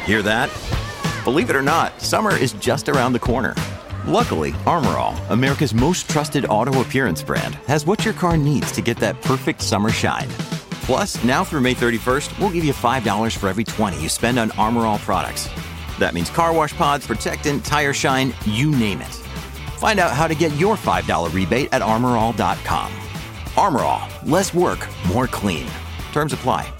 Hear that? Believe it or not, summer is just around the corner. Luckily, Armor All, America's most trusted auto appearance brand, has what your car needs to get that perfect summer shine. Plus, now through May 31st, we'll give you $5 for every $20 you spend on Armor All products. That means car wash pods, protectant, tire shine, you name it. Find out how to get your $5 rebate at armorall.com. Armor All, less work, more clean. Terms apply.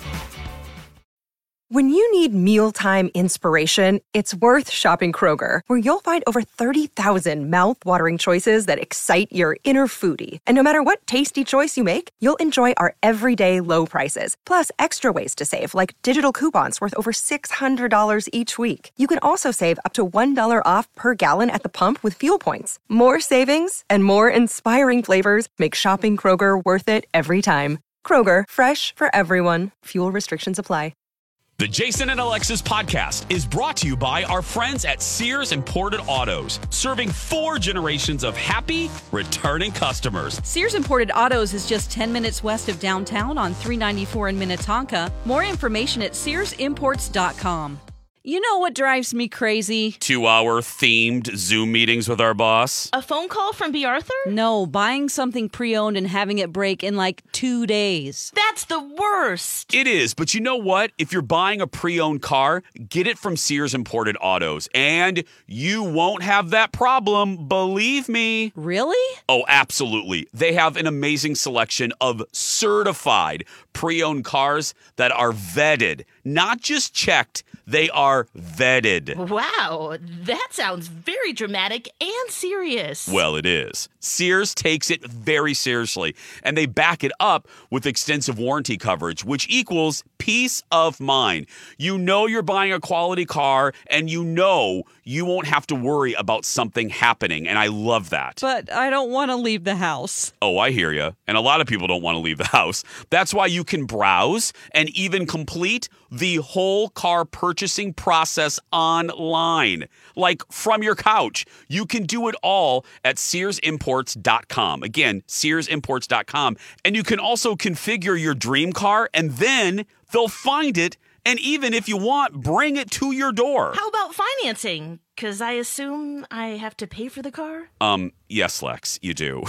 When you need mealtime inspiration, it's worth shopping Kroger, where you'll find over 30,000 mouth-watering choices that excite your inner foodie. And no matter what tasty choice you make, you'll enjoy our everyday low prices, plus extra ways to save, like digital coupons worth over $600 each week. You can also save up to $1 off per gallon at the pump with fuel points. More savings and more inspiring flavors make shopping Kroger worth it every time. Kroger, fresh for everyone. Fuel restrictions apply. The Jason and Alexis podcast is brought to you by our friends at Sears Imported Autos, serving 4 generations of happy, returning customers. Sears Imported Autos is just 10 minutes west of downtown on 394 in Minnetonka. More information at SearsImports.com. You know what drives me crazy? 2-hour themed Zoom meetings with our boss. A phone call from B. Arthur? No, buying something pre-owned and having it break in like 2 days. That's the worst. It is, but you know what? If you're buying a pre-owned car, get it from Sears Imported Autos, and you won't have that problem, believe me. Really? Oh, absolutely. They have an amazing selection of certified pre-owned cars that are vetted, not just checked. They are vetted. Wow, that sounds very dramatic and serious. Well, it is. Sears takes it very seriously, and they back it up with extensive warranty coverage, which equals peace of mind. You know you're buying a quality car, and you know you won't have to worry about something happening, and I love that. But I don't want to leave the house. Oh, I hear you. And a lot of people don't want to leave the house. That's why you can browse and even complete the whole car purchasing process online. Like from your couch. You can do it all at SearsImports.com. Again, SearsImports.com. And you can also configure your dream car, and then they'll find it. And even if you want, bring it to your door. How about financing? Because I assume I have to pay for the car? Yes, Lex, you do.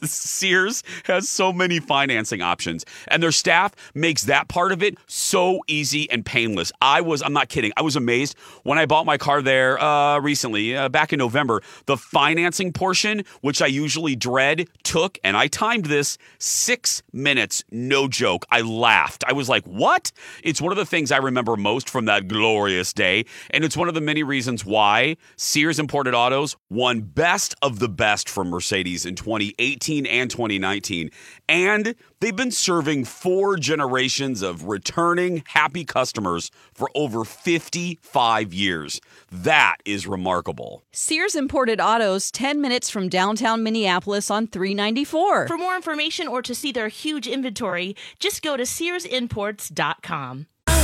Sears has so many financing options, and their staff makes that part of it so easy and painless. I'm not kidding. I was amazed when I bought my car there recently, back in November. The financing portion, which I usually dread, took, and I timed this, 6 minutes. No joke. I laughed. I was like, what? It's one of the things I remember most from that glorious day, and it's one of the many reasons why Sears Imported Autos won Best of the Best from Mercedes in 2018 and 2019. And they've been serving 4 generations of returning happy customers for over 55 years. That is remarkable. Sears Imported Autos, 10 minutes from downtown Minneapolis on 394. For more information or to see their huge inventory, just go to SearsImports.com.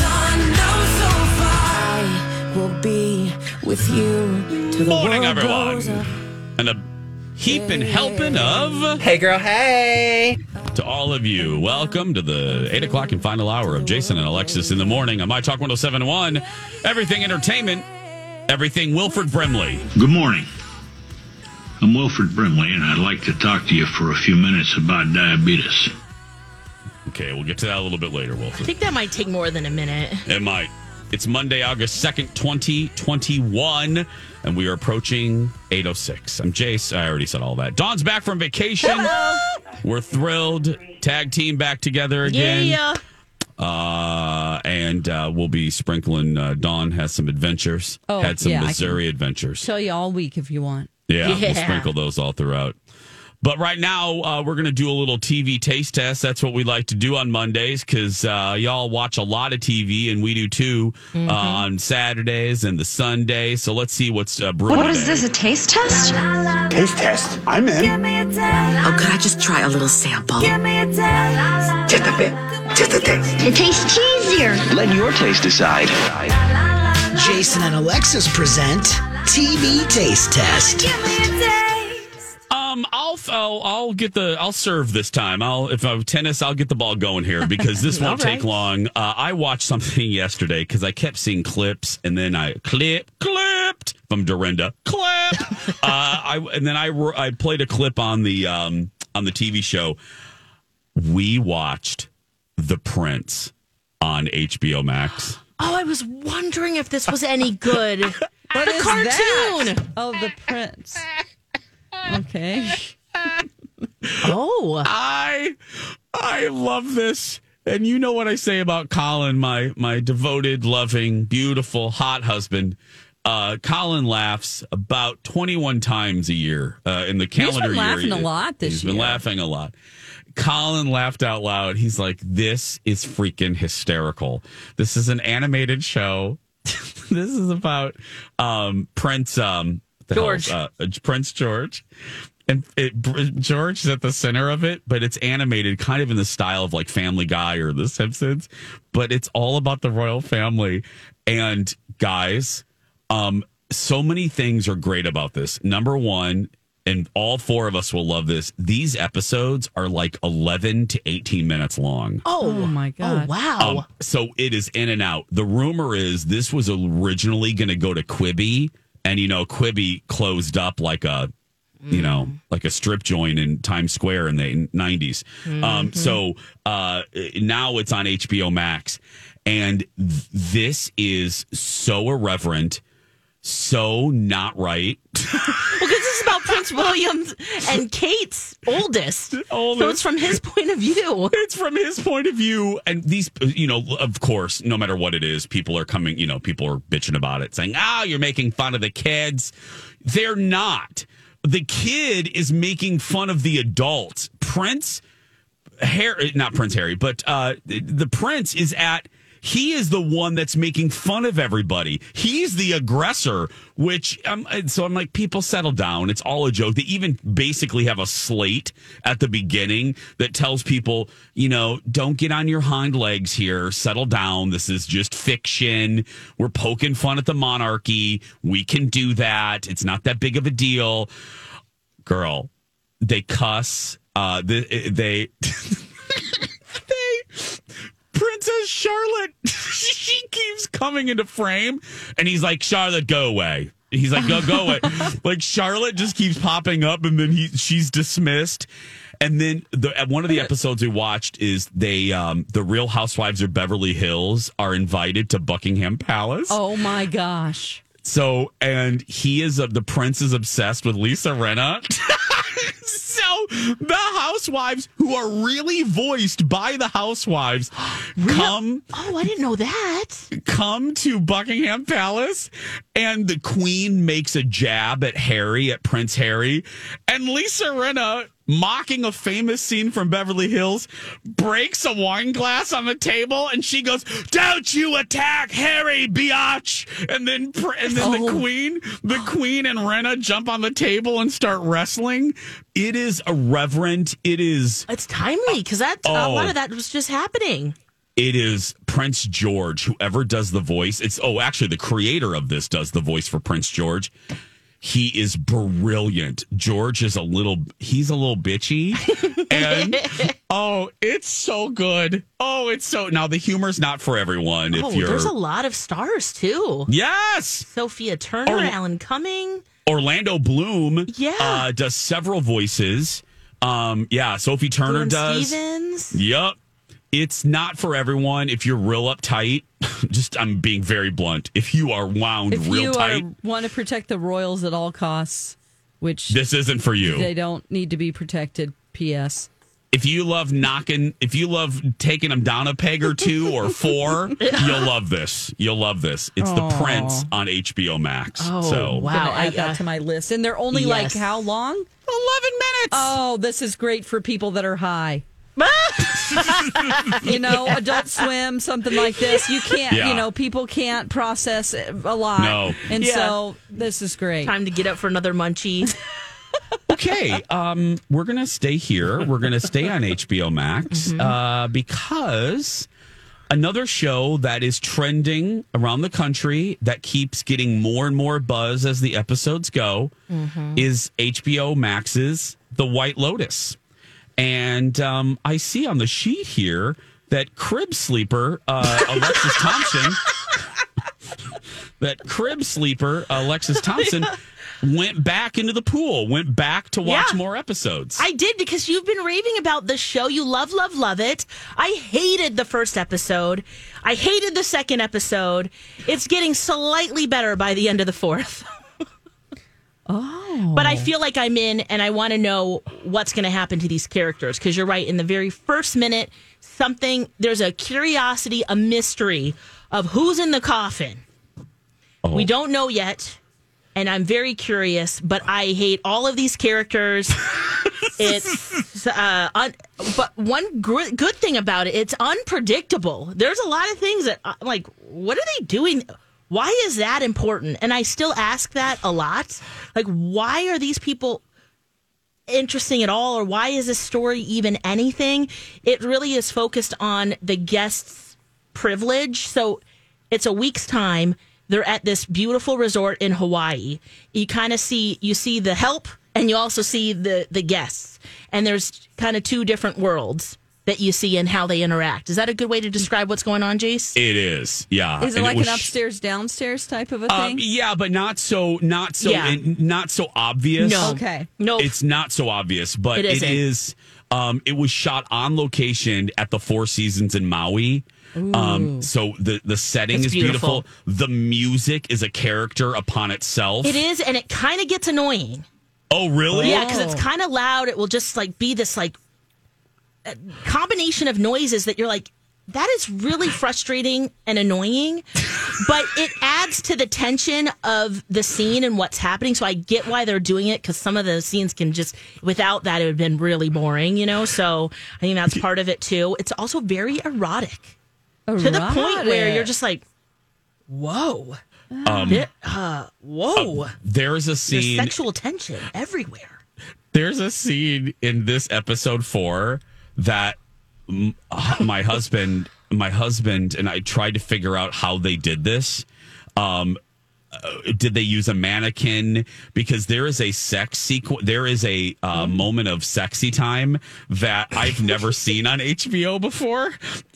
I will be with you to the Morning, world everyone. goes up. And a heaping helping of... Hey, girl, hey. To all of you, welcome to the 8 o'clock and final hour of Jason and Alexis in the morning on My Talk 107.1. Everything Entertainment, everything Wilford Brimley. Good morning. I'm Wilford Brimley, and I'd like to talk to you for a few minutes about diabetes. Okay, we'll get to that a little bit later, I Wilford. think that might take more than a minute. It might. It's Monday, August 2nd, 2021, and we are approaching 8:06. I'm Jace. I already said all that. Dawn's back from vacation. Hello. We're thrilled. Tag team back together again. Yeah. And we'll be sprinkling. Dawn has some adventures. Oh, Had some yeah, Missouri adventures. Tell you all week if you want. Yeah, Yeah. we'll sprinkle those all throughout. But right now, we're going to do a little TV taste test. That's what we like to do on Mondays because y'all watch a lot of TV, and we do too, on Saturdays and the Sundays. So let's see what's brewing What is today. this, a taste test? Taste test. I'm in. Oh, could I just try a little sample? Just a bit. Just a taste. It tastes cheesier. Let your taste decide. Jason and Alexis present TV Taste Test. I'll serve this time. If I'm tennis, I'll get the ball going here because this won't take long. I watched something yesterday because I kept seeing clips, and then I clipped from Dorinda clip. I played a clip on the TV show. We watched The Prince on HBO Max. Oh, I was wondering if this was any good. What is cartoon? That? Oh, The Prince. Okay. Oh, I love this. And you know what I say about Colin, my devoted, loving, beautiful, hot husband. Colin laughs about 21 times a year in the calendar year. He's been laughing a lot this year. He's been laughing a lot. Colin laughed out loud. He's like, this is freaking hysterical. This is an animated show. This is about Prince George. Prince George. And George is at the center of it, but it's animated kind of in the style of like Family Guy or The Simpsons. But it's all about the royal family. And guys, so many things are great about this. Number one, and all four of us will love this, these episodes are like 11 to 18 minutes long. Oh my God. Oh, wow. So it is in and out. The rumor is this was originally going to go to Quibi. And, Quibi closed up like a strip joint in Times Square in the 90s. So now it's on HBO Max. And this is so irreverent, so not right. Well, because this is about Prince William and Kate's oldest. So it's from his point of view. It's from his point of view. And these, of course, no matter what it is, people are coming, people are bitching about it, saying, you're making fun of the kids. They're not. The kid is making fun of the adults. Not Prince Harry, but the prince he is the one that's making fun of everybody. He's the aggressor, so I'm like, people settle down. It's all a joke. They even basically have a slate at the beginning that tells people, don't get on your hind legs here. Settle down. This is just fiction. We're poking fun at the monarchy. We can do that. It's not that big of a deal. Girl, they cuss. They Princess Charlotte, she keeps coming into frame, and he's like, Charlotte, go away. He's like, go away. Like, Charlotte just keeps popping up, and then she's dismissed. And then one of the episodes we watched is the Real Housewives of Beverly Hills are invited to Buckingham Palace. Oh my gosh. So, and the prince is obsessed with Lisa Rinna. So the housewives, who are really voiced by the housewives, come. Oh, I didn't know that. Come to Buckingham Palace, and the Queen makes a jab at Prince Harry, and Lisa Rinna, mocking a famous scene from Beverly Hills, breaks a wine glass on the table, and she goes, "Don't you attack Harry, biatch!" And then the Queen and Rinna jump on the table and start wrestling. It is irreverent. It's timely because a lot of that was just happening. It is Prince George, whoever does the voice. Actually, the creator of this does the voice for Prince George. He is brilliant. George is he's a little bitchy. And it's so good. Now the humor's not for everyone. There's a lot of stars too. Yes. Sophia Turner, Alan Cumming. Orlando Bloom does several voices. Sophie Turner does. Stevens. Yep. It's not for everyone. If you're real uptight, I'm being very blunt. If you are wound real tight. If you want to protect the royals at all costs, which this isn't for you. They don't need to be protected. P.S. If you love taking them down a peg or two or four, you'll love this. It's The Prince on HBO Max. Oh, wow. I add that to my list. And they're only like how long? 11 minutes. Oh, this is great for people that are high. Adult Swim, something like this. You can't, people can't process a lot. No. And so this is great. Time to get up for another munchie. Okay, we're going to stay here. We're going to stay on HBO Max because another show that is trending around the country that keeps getting more and more buzz as the episodes go is HBO Max's the White Lotus. And I see on the sheet here that crib sleeper Alexis Thompson, went back into the pool, went back to watch more episodes. I did, because you've been raving about the show. You love it. I hated the first episode. I hated the second episode. It's getting slightly better by the end of the fourth. But I feel like I'm in, and I want to know what's going to happen to these characters, because you're right. In the very first minute, there's a curiosity, a mystery of who's in the coffin. We don't know yet, and I'm very curious, but I hate all of these characters. But one good thing about it, it's unpredictable. There's a lot of things that I'm like, what are they doing? Why is that important? And I still ask that a lot. Like, why are these people interesting at all? Or why is this story even anything? It really is focused on the guest's privilege. So it's a week's time. They're at this beautiful resort in Hawaii. You kind of see the help, and you also see the guests. And there's kind of two different worlds that you see and how they interact. Is that a good way to describe what's going on, Jace? It is, yeah. Is it like an upstairs downstairs type of a thing? Yeah, but not so obvious. No, okay, no, it's not so obvious, but it is. It was shot on location at the Four Seasons in Maui. So the setting is beautiful. The music is a character upon itself. It is, and it kind of gets annoying. Oh, really? Yeah, because it's kind of loud. It will just be this combination of noises that you're like, that is really frustrating and annoying, but it adds to the tension of the scene and what's happening. So I get why they're doing it, because some of the scenes can just, without that, it would have been really boring, So I think that's part of it too. It's also very erotic. To the point where you're just like, whoa. Whoa. There's a scene. There's sexual tension everywhere. There's a scene in this episode 4 that my husband and I tried to figure out how they did this. Did they use a mannequin? Because there is a sex sequence. There is a moment of sexy time that I've never seen on HBO before.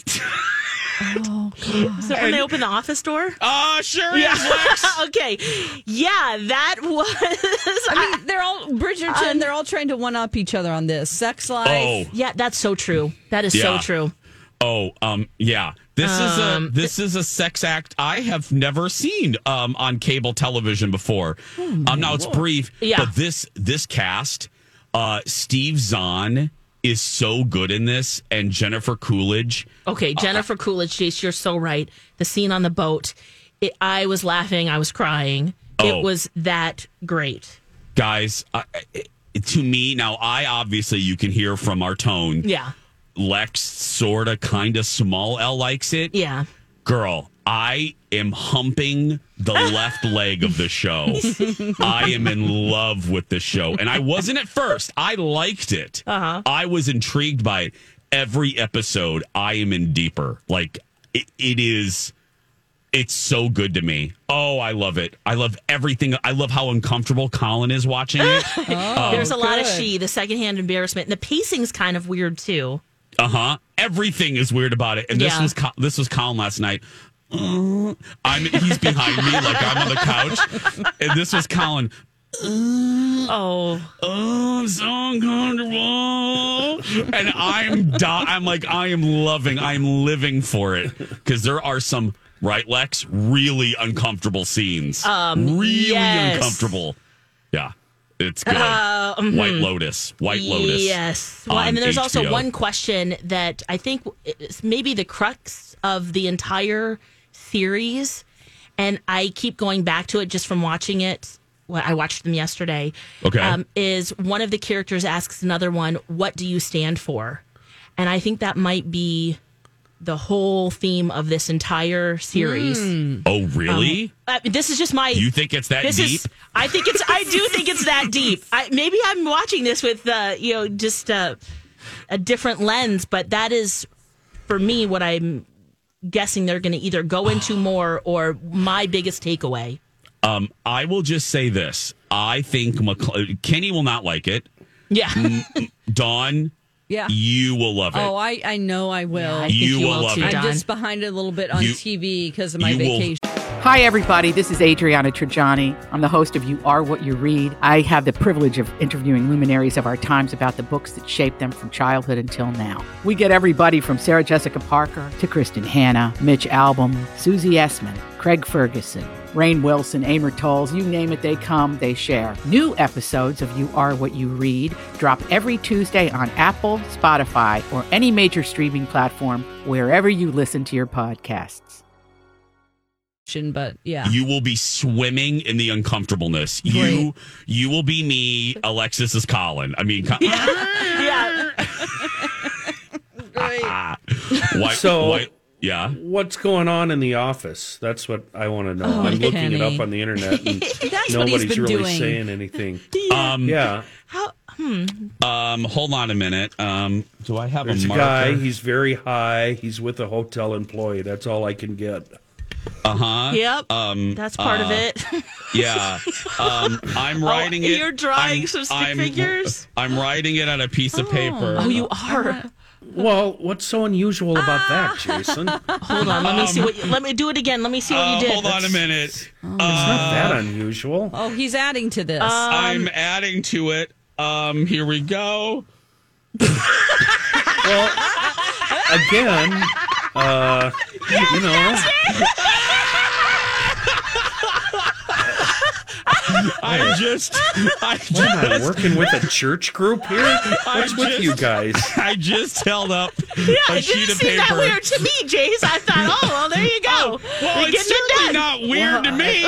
Oh, God. So when they open the office door? Sure is, Lex. Okay. Yeah, that was... they're all, Bridgerton, they're all trying to one-up each other on this. Sex life. Oh. Yeah, that's so true. That is so true. Oh, yeah. This is a sex act I have never seen on cable television before. Now it's brief, but this cast, Steve Zahn is so good in this, and Jennifer Coolidge. Okay, Jennifer Coolidge, Jace, you're so right. The scene on the boat, I was laughing, I was crying. It was that great. Guys, to me, now you can hear from our tone. Yeah. Lex sort of kind of small L likes it. Yeah. Girl, I am humping the left leg of the show. I am in love with the show. And I wasn't at first. I liked it. I was intrigued by it. Every episode, I am in deeper. It's so good to me. Oh, I love it. I love everything. I love how uncomfortable Colin is watching it. There's a lot of the secondhand embarrassment. And the pacing's kind of weird, too. Everything is weird about it. And this was Colin last night. He's behind me like I'm on the couch. And this was Colin. I'm so uncomfortable. And I am living for it. Because there are some, right, Lex? Really uncomfortable scenes. Uncomfortable. Yeah. It's good. White Lotus. Yes. Well, and then there's also one question that I think is maybe the crux of the entire series, and I keep going back to it just from watching it. Well, I watched them yesterday. Okay. Is one of the characters asks another one, "What do you stand for?" And I think that might be the whole theme of this entire series. Oh, really? This is just my... You think it's that deep? I do think it's that deep. Maybe I'm watching this with, just a different lens, but that is, for me, what I'm guessing they're going to either go into more or my biggest takeaway. I will just say this. I think Kenny will not like it. Yeah. Dawn, Yeah. you will love it. Oh, I know I will. I think You will love too, it. I'm Don. just behind it a little bit on You- TV because of my you will- vacation. Hi, everybody. This is Adriana Trajani. I'm the host of You Are What You Read. I have the privilege of interviewing luminaries of our times about the books that shaped them from childhood until now. We get everybody from Sarah Jessica Parker to Kristen Hanna, Mitch Albom, Susie Essman, Craig Ferguson, Rainn Wilson, Amor Tolls, you name it, they come, they share. New episodes of You Are What You Read drop every Tuesday on Apple, Spotify, or any major streaming platform wherever you listen to your podcasts. But yeah. You will be swimming in the uncomfortableness. Great. You will be me. Alexis is Colin. I mean, Yeah. Great. yeah. What's going on in the office? That's what I want to know. Oh, I'm looking Kenny. it up on the internet, and That's what he's nobody's been really doing. saying anything. Yeah. Yeah, Hold on a minute. Do I have there's a a marker? guy. He's very high. He's with a hotel employee. That's all I can get. Yep. That's part of it. Yeah. I'm writing it. You're drawing some stick figures? I'm writing it on a piece of paper. Oh, you are. Well, what's so unusual about that, Jason? Hold on. Let me see what. Let me do it again. Let me see what you did. Hold on a minute. It's not that unusual. Oh, he's adding to this. I'm adding to it. Here we go. Well, again, you know. What, am I working with a church group here? What's with you guys? I just held up Yeah, a it sheet didn't of seem paper. that weird to me, Jace. I thought, oh, well, there you go. Well, You're it's getting it certainly done. not weird to me.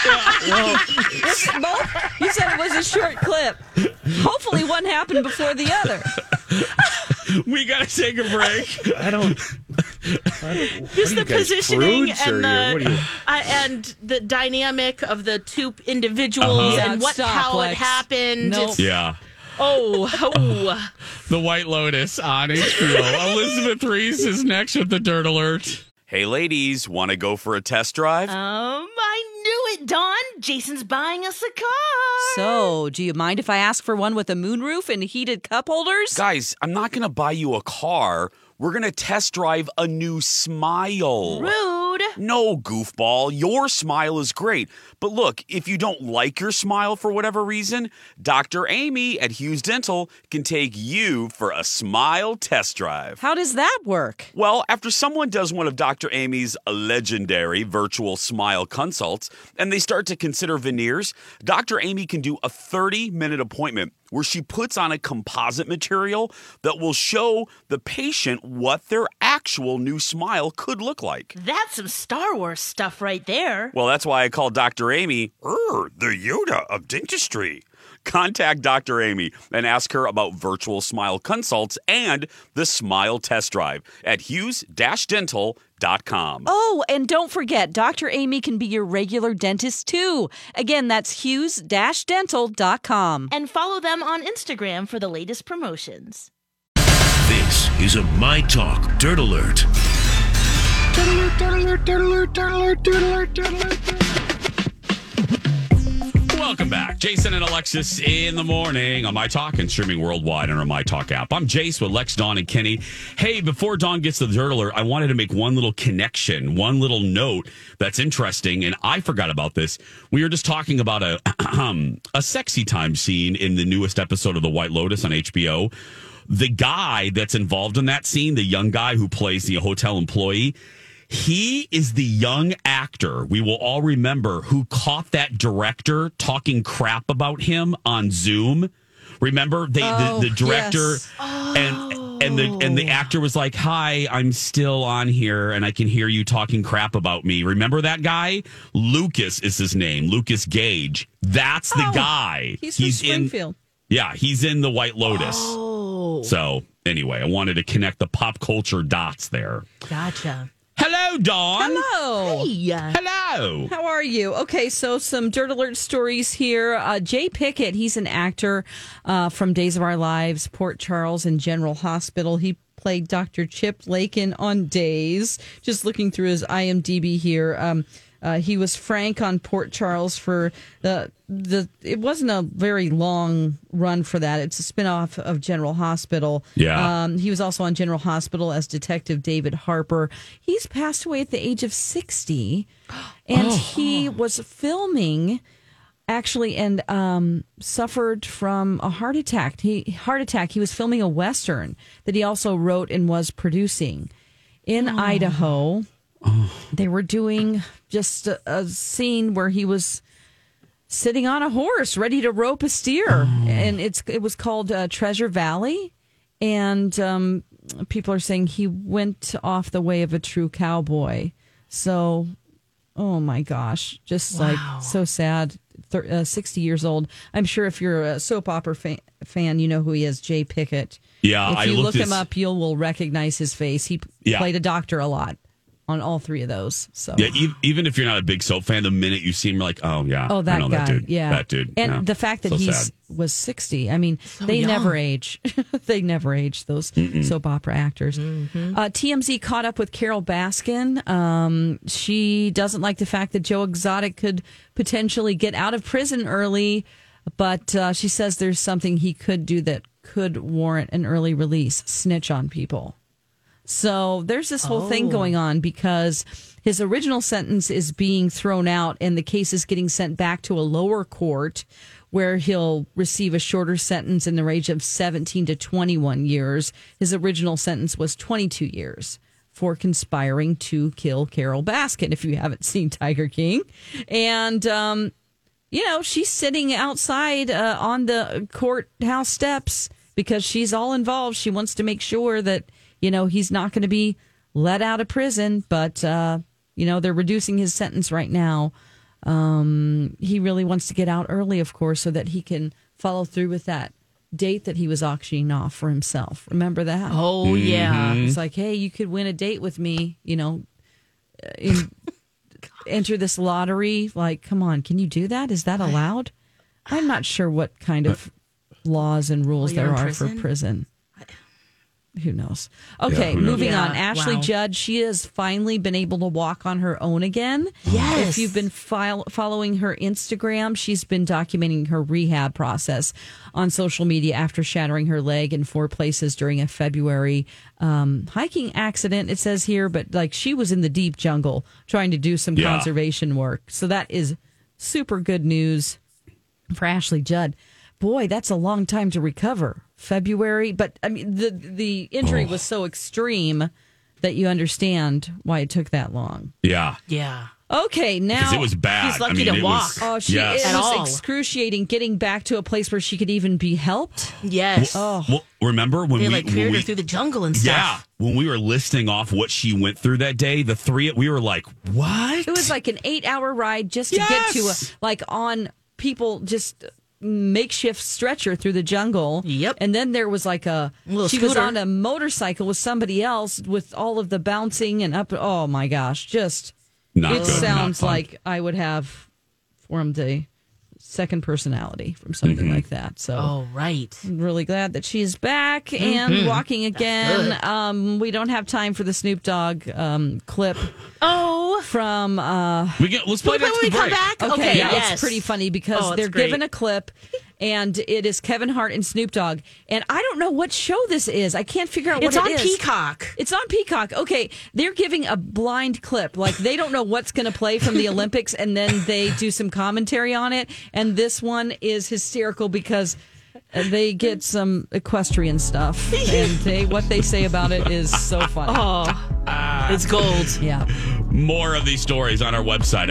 You said it was a short clip. Hopefully one happened before the other. We got to take a break. I don't. Just the positioning and and the dynamic of the two individuals Yeah, and stop, how it Lex. happened. Nope. It's- Yeah. Oh. The White Lotus on HBO. Elizabeth Reese is next with the Dirt Alert. Hey, ladies, want to go for a test drive? I knew it, Dawn. Jason's buying us a car. So, do you mind if I ask for one with a moonroof and heated cup holders? Guys, I'm not going to buy you a car. We're going to test drive a new Smile. Rude. No, goofball. Your smile is great. But look, if you don't like your smile for whatever reason, Dr. Amy at Hughes Dental can take you for a smile test drive. How does that work? Well, after someone does one of Dr. Amy's legendary virtual smile consults and they start to consider veneers, Dr. Amy can do a 30-minute appointment where she puts on a composite material that will show the patient what their actual new smile could look like. That's some Star Wars stuff right there. Well, that's why I call Dr. Amy the Yoda of dentistry. Contact Dr. Amy and ask her about virtual smile consults and the smile test drive at hughes-dental.com. Oh, and don't forget, Dr. Amy can be your regular dentist too. Again, that's hughes-dental.com. And follow them on Instagram for the latest promotions. This is a My Talk Dirt Alert. Welcome back. Jason and Alexis in the morning on My Talk and streaming worldwide on our My Talk app. I'm Jace with Lex, Dawn, and Kenny. Hey, before Dawn gets to the Dirt Alert, I wanted to make one little connection, one little note that's interesting, and I forgot about this. We were just talking about a sexy time scene in the newest episode of The White Lotus on HBO. The guy that's involved in that scene, the young guy who plays the hotel employee, he is the young actor we will all remember who caught that director talking crap about him on Zoom. Remember the director yes. and the actor was like, "Hi, I'm still on here and I can hear you talking crap about me." Remember that guy? Lucas is his name. Lucas Gage. That's the guy. He's from Springfield. He's in The White Lotus. Oh. So anyway, I wanted to connect the pop culture dots there. Gotcha. Hello, Dawn. Hello. Hey. Hello. How are you? Okay, so some Dirt Alert stories here. Jay Pickett, he's an actor from Days of Our Lives, Port Charles, and General Hospital. He played Dr. Chip Lakin on Days. Just looking through his IMDb here. He was Frank on Port Charles for it wasn't a very long run for that. It's a spinoff of General Hospital. Yeah. He was also on General Hospital as Detective David Harper. He's passed away at the age of 60. And he was filming, actually, and suffered from a heart attack. He was filming a Western that he also wrote and was producing in Idaho. They were doing just a scene where he was sitting on a horse ready to rope a steer. And it was called Treasure Valley. And people are saying he went off the way of a true cowboy. So, oh my gosh, just like so sad. 60 years old. I'm sure if you're a soap opera fan, you know who he is, Jay Pickett. Yeah, if you look him up, you will recognize his face. He played a doctor a lot on all three of those. So yeah, even if you're not a big soap fan, the minute you see him, you're like, oh yeah, that I know guy, that dude. yeah, that dude. And yeah. the fact that was 60. I mean, they young. never age. They never age. Those soap opera actors. TMZ caught up with Carol Baskin. She doesn't like the fact that Joe Exotic could potentially get out of prison early, but she says there's something he could do that could warrant an early release. Snitch on people. So there's this whole thing going on because his original sentence is being thrown out and the case is getting sent back to a lower court where he'll receive a shorter sentence in the range of 17 to 21 years. His original sentence was 22 years for conspiring to kill Carol Baskin, if you haven't seen Tiger King. And, she's sitting outside on the courthouse steps because she's all involved. She wants to make sure that he's not going to be let out of prison, but, they're reducing his sentence right now. He really wants to get out early, of course, so that he can follow through with that date that he was auctioning off for himself. Remember that? Oh, yeah. It's like, hey, you could win a date with me, enter this lottery. Like, come on, can you do that? Is that allowed? I'm not sure what kind of laws and rules there are for prison. Who knows? Okay, moving on. Ashley Judd, she has finally been able to walk on her own again. Yes. If you've been following her Instagram, she's been documenting her rehab process on social media after shattering her leg in 4 places during a February hiking accident, it says here. But she was in the deep jungle trying to do some conservation work. So that is super good news for Ashley Judd. Boy, that's a long time to recover. February, but I mean the injury was so extreme that you understand why it took that long. Yeah. Okay, now because it was bad. He's lucky to walk. It was excruciating getting back to a place where she could even be helped. Yes. Well, remember when they carried her through the jungle and stuff? Yeah. When we were listing off what she went through that day, we were like, what? It was like an 8-hour ride just to get to on people just makeshift stretcher through the jungle. Yep. And then there was she scooter. was on a motorcycle with somebody else with all of the bouncing and up. Oh my gosh. Just not it good, sounds like I would have formed a second personality from something like that. So right. I'm really glad that she's back and walking again. We don't have time for the Snoop Dogg clip. From let's play that when we come back. Okay, yes. It's pretty funny because they're given a clip, and it is Kevin Hart and Snoop Dogg, and I don't know what show this is. I can't figure out what it is. It's on Peacock. It's on Peacock. Okay, they're giving a blind clip, like they don't know what's going to play from the Olympics, and then they do some commentary on it. And this one is hysterical because they get some equestrian stuff, and what they say about it is so funny. It's gold. Yeah. More of these stories on our website at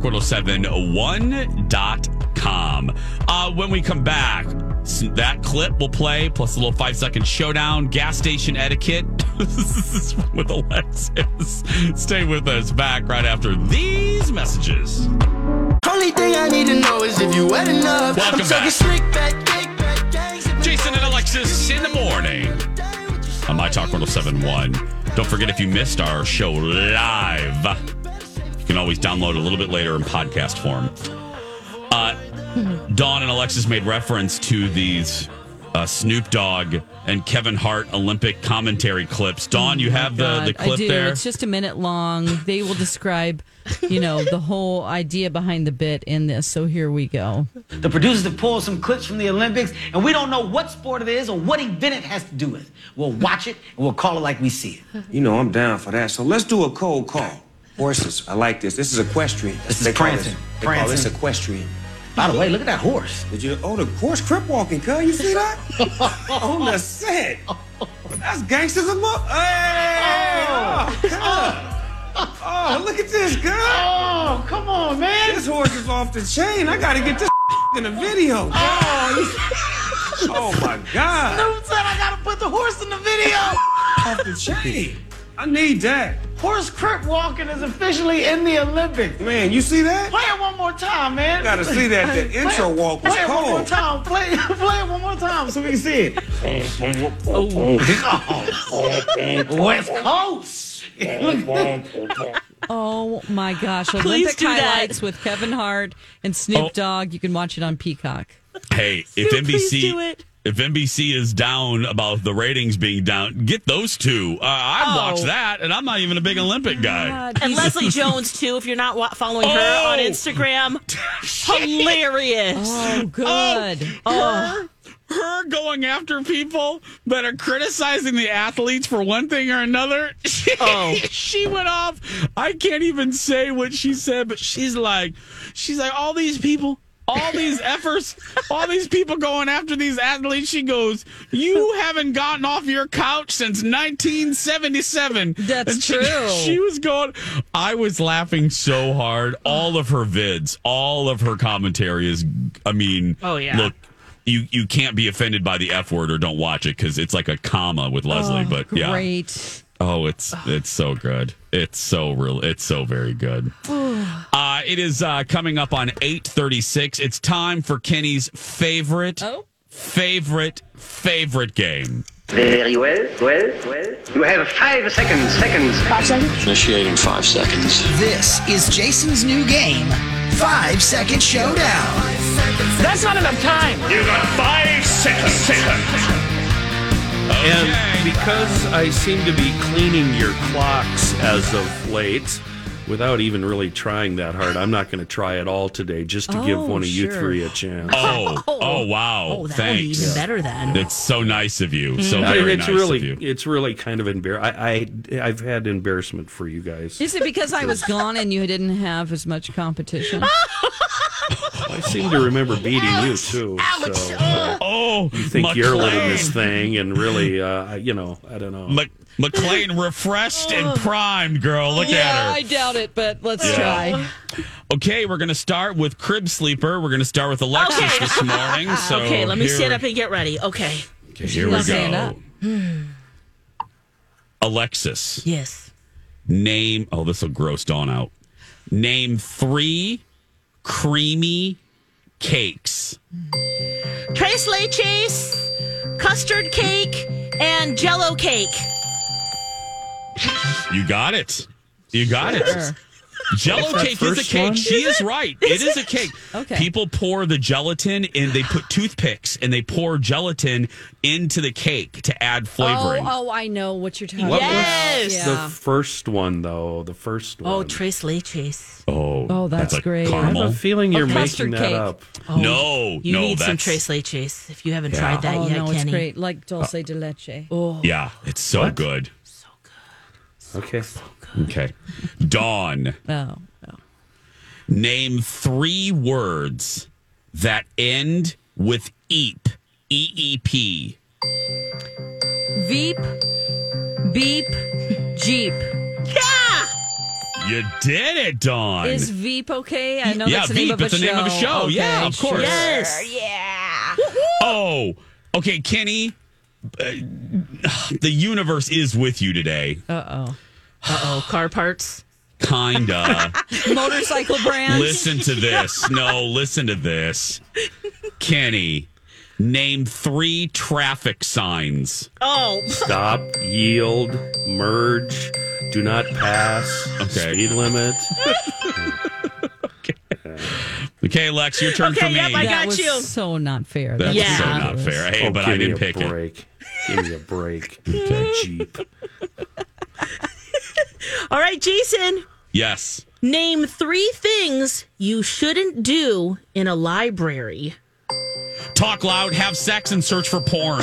mytalk1071.com. When we come back, that clip will play, plus a little 5-second showdown, gas station etiquette with Alexis. Stay with us, back right after these messages. Only thing I need to know is if you wet enough. Welcome back. Slick back, Jason and Alexis in the morning on My Talk 1071. Don't forget, if you missed our show live, you can always download a little bit later in podcast form. Dawn and Alexis made reference to these Snoop Dogg and Kevin Hart Olympic commentary clips. Dawn, you have the clip I do. there? It's just a minute long. They will describe, the whole idea behind the bit in this. So here we go. The producers have pulled some clips from the Olympics, and we don't know what sport it is or what event it has to do with. We'll watch it, and we'll call it like we see it. You know, I'm down for that. So let's do a cold call. Horses. I like this. This is equestrian. This is prancing. They call this equestrian. By the way, look at that horse. Did you? Oh, the horse crip walking, cuz. You see that? On the set. That's gangsters of Hey! Oh, look at this, cuz. Oh, come on, man. This horse is off the chain. I gotta get this in the video. Oh my God. Snoop said I gotta put the horse in the video. Off the chain. I need that. Horse crip walking is officially in the Olympics. Man, you see that? Play it one more time, man. Gotta see that. The intro walk was cold. Play it one more time. Play it one more time so we can see it. West Coast. Oh my gosh. Please Olympic do that. highlights with Kevin Hart and Snoop Dogg. You can watch it on Peacock. Hey, if NBC is down about the ratings being down, get those two. I'd watch that, and I'm not even a big Olympic guy. And Leslie Jones, too, if you're not following her on Instagram. Hilarious. Oh, good. Her going after people that are criticizing the athletes for one thing or another. She went off. I can't even say what she said, but she's like, all these people, all these efforts, all these people going after these athletes. She goes, you haven't gotten off your couch since 1977. That's true. She was going, I was laughing so hard. All of her vids, all of her commentary is, look, you can't be offended by the F word or don't watch it because it's like a comma with Leslie. But yeah. Great. Oh, it's so good. It's so real. It's so very good. It is coming up on 8:36. It's time for Kenny's favorite game. Very well. You have 5 seconds. 5 seconds? Initiating 5 seconds. This is Jason's new game, 5 Second Showdown. That's not enough time. You got 5 seconds. And because I seem to be cleaning your clocks as of late, without even really trying that hard, I'm not going to try at all today, just to give one of you three a chance. Oh, wow. Oh, that Thanks. would be even better then. That's so nice of you. So very nice of you. It's really kind of embarrassing. I've had embarrassment for you guys. Is it because I was gone and you didn't have as much competition? I seem to remember beating you, too. So, you think you're leading this thing, and really, I don't know. McLean refreshed and primed, girl. Look at her. I doubt it, but let's try. Okay, we're going to start with Crib Sleeper. We're going to start with Alexis this morning. So okay, let me stand up and get ready. Okay, here we go. Alexis. Yes. Name, this will gross Dawn out. Name 3 creamy cakes. Tres leches, custard cake, and Jell-O cake. You got it. Jell-O cake is a cake. One? She is right. It is a cake. Okay. People pour the gelatin and they put toothpicks and they pour gelatin into the cake to add flavoring. Oh, I know what you're talking What about. Yes. was the first one, though? The first one. Oh, tres leches. Oh, that's like great. I have Caramel. a feeling you're custard making that cake. up. You need some tres leches if you haven't tried that yet, no, Kenny. it's great. Like dulce de leche. Oh, Yeah, it's so good. Okay. Okay. Dawn, Oh. name 3 words that end with EEP. EEP. Veep, beep, Jeep. yeah. You did it, Dawn. Is Veep okay? I know Yeah, that's the name Veep, of a it's show. the name of a show. Okay, Yeah, of course. Yes. Yeah. Oh, okay, Kenny. The universe is with you today. Uh-oh, car parts. Kinda. Motorcycle brands. Listen to this. No, listen to this. Kenny, name 3 traffic signs. Oh. Stop, yield, merge, do not pass, speed limit. Okay, Lex, your turn for me. Yep, I got that was you. so not fair. That's Yeah. so not fair. Hey, but I didn't pick it. Break. Give me a break. That Jeep. All right, Jason. Yes. Name 3 things you shouldn't do in a library. Talk loud, have sex, and search for porn.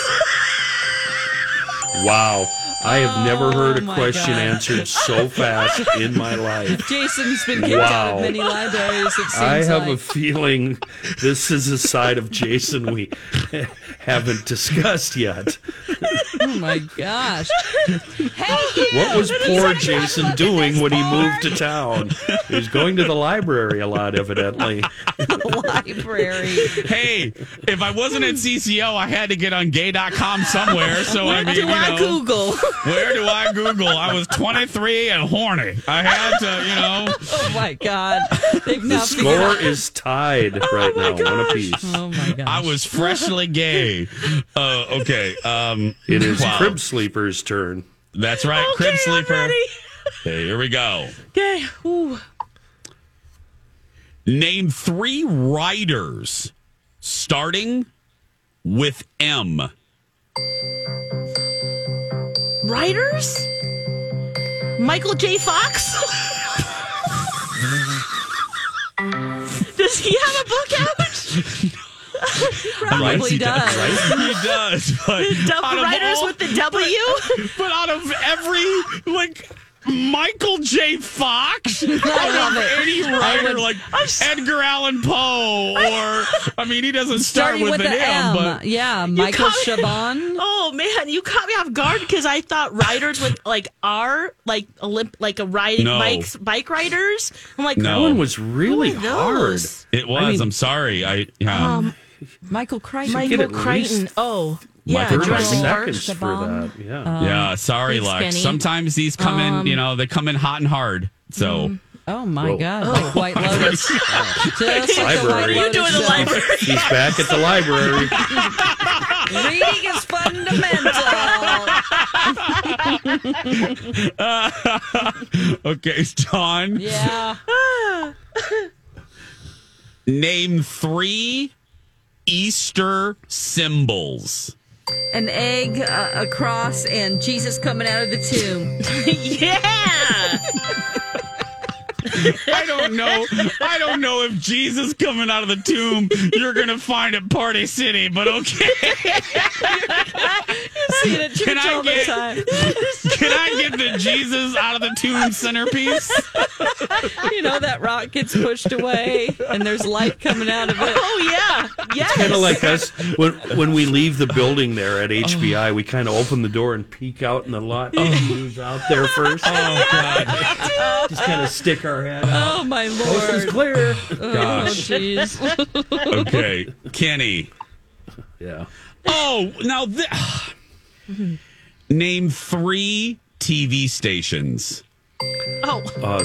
Wow. I have never heard a question answered so fast in my life. Jason's been kicked out of many libraries, it seems I have like. a feeling this is a side of Jason we haven't discussed yet. Oh, my gosh. What was poor Jason doing when he moved to town? He was going to the library a lot, evidently. Library. Hey, if I wasn't at CCO, I had to get on gay.com somewhere. So Where do I Google? Where do I Google? I was 23 and horny. I had to, Oh, my God. They've The now score is tied right now, one apiece. Oh, my gosh. I was freshly gay. Okay. It is Crib Sleeper's turn. That's right, Okay, Crib Sleeper. I'm ready. Okay, here we go. Okay. Ooh. Name 3 writers starting with M. Writers? Michael J. Fox? Does he have a book out? Probably does. He does. But Writers with the W? But out of every, Michael J. Fox? I love it. Any writer like Edgar Allan Poe, or, he doesn't start Starting with an the M, M. but. Yeah, Michael Chabon. Oh, man, you caught me off guard because I thought writers with, R, like a riding No. bike riders. I'm like, No. That one was really who are hard. those? It was. I'm sorry. Michael Crichton. Michael Crichton. Oh, yeah, 30 Jurassic Park. seconds for that. Yeah. Yeah, sorry, Thanks, Lex. Kenny. Sometimes these come in, they come in hot and hard. So. Oh, my Whoa. God. Like White Lotus. Just like the Library. White What are you doing in the Lotus. library? He's back at the library. Reading is fundamental. Okay, Dawn. Yeah. Name 3 Easter symbols. An egg, a cross, and Jesus coming out of the tomb. Yeah. I don't know if Jesus coming out of the tomb you're gonna find at Party City, but okay. See it at church all the time. Can I get the Jesus out of the tomb centerpiece? That rock gets pushed away, and there's light coming out of it. Oh, yeah. Yes. Kind of like us when we leave the building there at HBI, we kind of open the door and peek out in the lot. Who's out there first? Oh God! Just kind of stick our head out. Oh, my Lord. Coast is clear. Gosh. Jeez. Okay, Kenny. Yeah. Oh, now name 3 TV stations. Oh.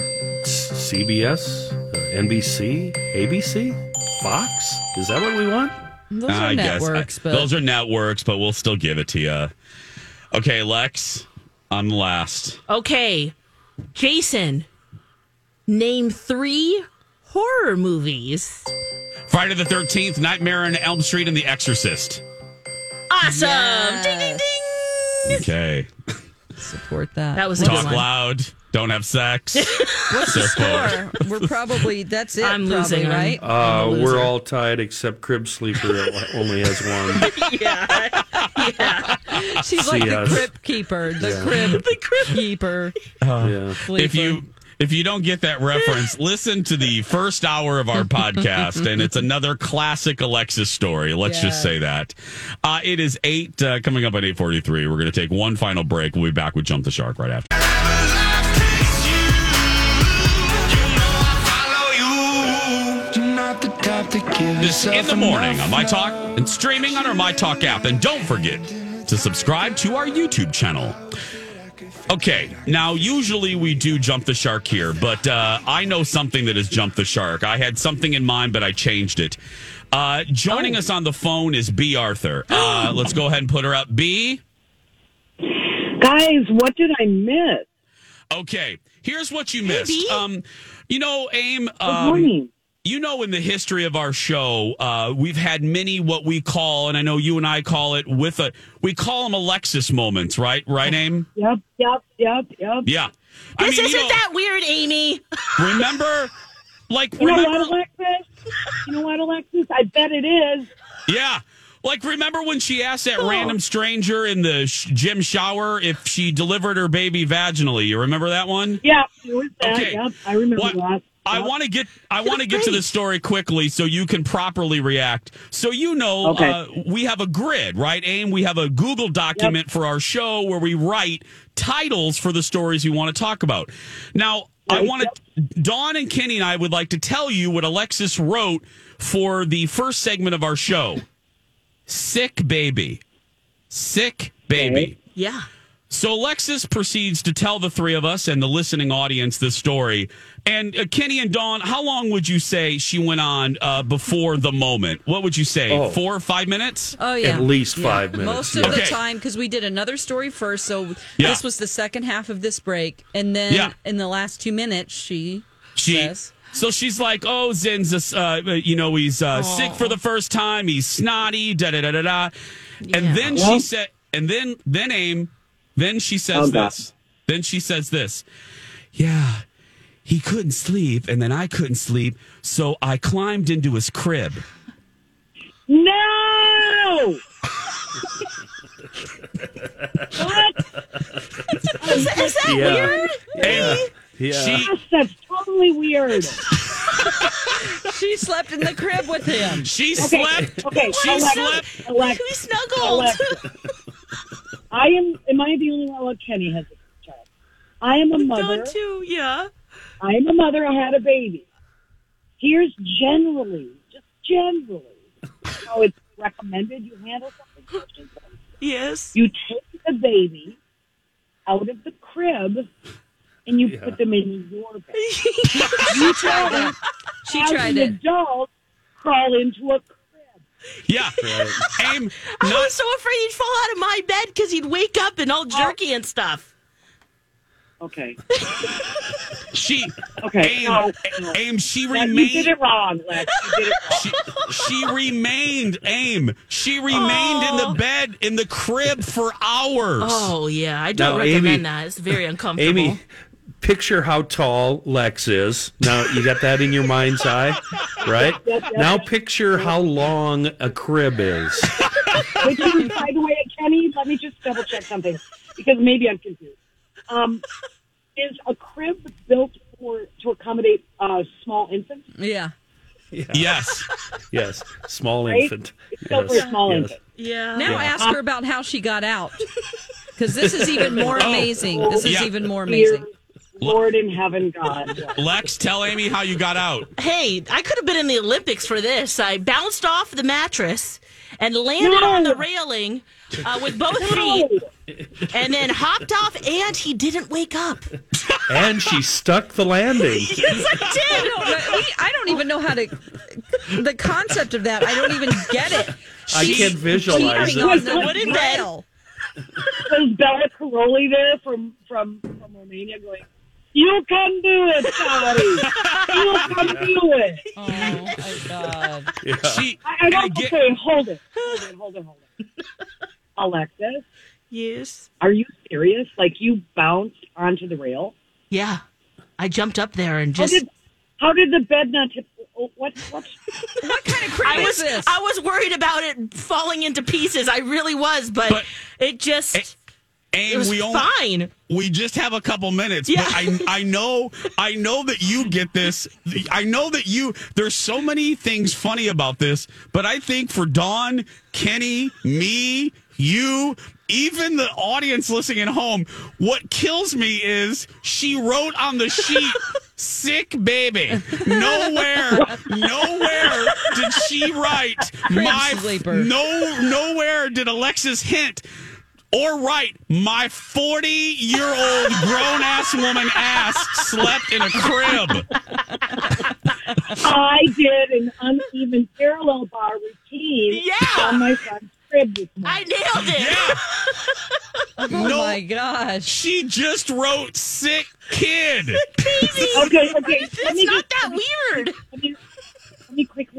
CBS, NBC, ABC, Fox. Is that what we want? Those are networks, but those are networks, but we'll still give it to you. Okay, Lex, I'm last. Okay. Jason, name 3 horror movies. Friday the 13th, Nightmare on Elm Street, and The Exorcist. Awesome. Yes. Ding, ding, ding. Okay. support that. That was a good Talk one. loud. Don't have sex. What's the score? We're probably, that's it. I'm probably, losing, right? We're all tied except Crib Sleeper only has one. Yeah. She's like the crib keeper. The crib keeper. If you don't get that reference, listen to the first hour of our podcast, and it's another classic Alexis story. Let's just say that. It is 8, coming up at 8:43. We're going to take one final break. We'll be back with Jump the Shark right after. This in the morning on My Talk and streaming on our My Talk app. And don't forget to subscribe to our YouTube channel. Okay, now usually we do Jump the Shark here, but I know something that has jumped the shark. I had something in mind, but I changed it. Joining us on the phone is B. Arthur. Let's go ahead and put her up. B? Guys, what did I miss? Okay, here's what you missed. B? You know, Aim. Good morning. You know, in the history of our show, we've had many what we call, and I know you and I call it we call them Alexis moments, right? Right, Aim? Yep. Yeah. This isn't that weird, Amy. Remember, You know what, Alexis? I bet it is. Yeah. Remember when she asked that random stranger in the gym shower if she delivered her baby vaginally? You remember that one? Yeah, it was that. Okay. Yep, I remember that. I want to get to the story quickly so you can properly react. So we have a grid, right, Aim? We have a Google document for our show where we write titles for the stories we want to talk about. Now, Dawn and Kenny and I would like to tell you what Alexis wrote for the first segment of our show. Sick baby. Sick baby. Okay. Yeah. So Alexis proceeds to tell the three of us and the listening audience this story. And Kenny and Dawn, how long would you say she went on before the moment? What would you say? 4 or 5 minutes? Oh, yeah. At least 5 minutes. Most of the time, because we did another story first. So this was the second half of this break. And then in the last 2 minutes, she says... So she's like, oh, Zin's, he's sick for the first time. He's snotty, da-da-da-da-da. Yeah. And then she said, then she says this. Then she says this. Yeah, he couldn't sleep, and then I couldn't sleep, so I climbed into his crib. No! What? Is that weird? Yeah. Yes, that's totally weird. She slept in the crib with him. She slept. Okay, she slept. Alexa, we snuggled. Am I the only one? Well, Kenny has a child. I am a mother. Dawn too, yeah. I am a mother. I had a baby. Here's generally how it's recommended you handle something. Yes. You take the baby out of the crib and you put them in your bed. You tried it. She tried it. Adult crawl into a crib. Yeah. I was so afraid he'd fall out of my bed because he'd wake up and all jerky and stuff. Okay. Aim, she remained. You did it wrong, Lex. You did it wrong. She remained, Aim. She remained in the bed, in the crib for hours. Oh, yeah. I don't recommend that. It's very uncomfortable. Amy, picture how tall Lex is. Now, you got that in your mind's eye, right? Now picture how long a crib is. By the way, Kenny, let me just double check something because maybe I'm confused. Is a crib built to accommodate a small infant? Yeah. Yes. Small right? infant. It's built for a small infant. Yeah. Now ask her about how she got out. Because this is even more amazing. Even more amazing. Lord in heaven, God. Lex, tell Amy how you got out. Hey, I could have been in the Olympics for this. I bounced off the mattress and landed on the railing with both feet and then hopped off, and he didn't wake up. And she stuck the landing. Yes, I did. I don't even know how to... The concept of that, I don't even get it. I can't visualize it. On the wooden rail. Was Bella Caroli there from Romania going, you can do it, Scotty. You can do it. Oh, my God. Yeah. Okay, hold it. Alexis? Yes? Are you serious? Like, you bounced onto the rail? Yeah. I jumped up there and just... How did the bed not tip? What kind of crib is this? I was worried about it falling into pieces. I really was, but it just... It was fine. We just have a couple minutes, yeah. But I know that you get this. I know that there's so many things funny about this, but I think for Dawn, Kenny, me, you, even the audience listening at home, what kills me is she wrote on the sheet, sick baby. Nowhere did she write nowhere did Alexis hint or write, my 40-year-old grown-ass woman ass slept in a crib. I did an uneven parallel bar routine on my son's crib this morning. I nailed it. Yeah. Oh, my gosh. She just wrote sick kid. Baby. Okay. It's not that weird.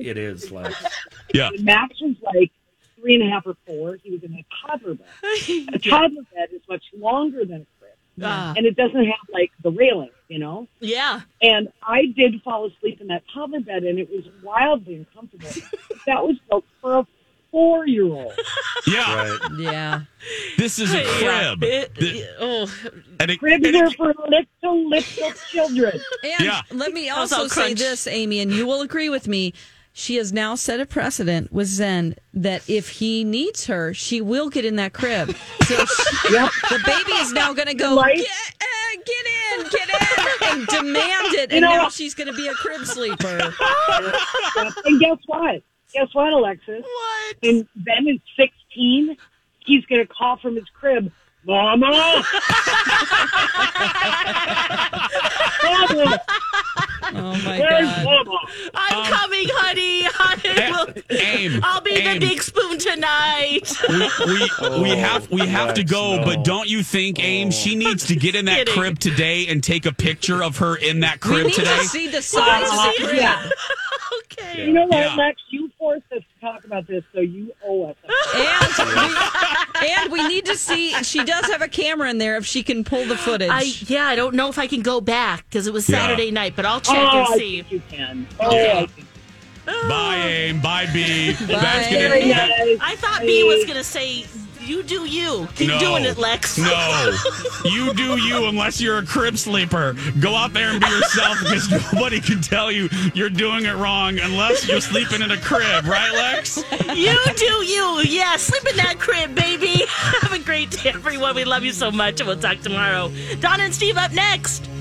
It is, Lex. Yeah. Max was like 3.5 or 4. He was in a toddler bed. A toddler bed is much longer than a crib. And it doesn't have like the railing, you know? Yeah. And I did fall asleep in that toddler bed, and it was wildly uncomfortable. That was built for a 4-year-old. Yeah. Right. Yeah. This is a crib. Cribs are for little children. And let me also say this, Amy, and you will agree with me. She has now set a precedent with Zen that if he needs her, she will get in that crib. So the baby is now going to go, get in, and demand it. And now she's going to be a crib sleeper. And guess what? Guess what, Alexis? What? And Ben is 16. He's going to call from his crib, Mama! Mama! Oh, my Where's God. Mama? I'm coming, honey. I'll be the big spoon tonight. We have to go, but don't you think, Aim, she needs to get in that crib today and take a picture of her in that crib we need today? to see the size of the crib. Yeah. Okay. You know what, Lex? You forced us to talk about this, so you owe us. And we need to see, she does have a camera in there if she can pull the footage. I don't know if I can go back because it was Saturday night, but I'll check and see. I think you can. Okay. Bye, Aim. Bye, B. Bye. I thought B was going to say, you do you. Keep doing it, Lex. No. You do you unless you're a crib sleeper. Go out there and be yourself because nobody can tell you you're doing it wrong unless you're sleeping in a crib. Right, Lex? You do you. Yeah, sleep in that crib, baby. Have a great day, everyone. We love you so much, and we'll talk tomorrow. Don and Steve up next.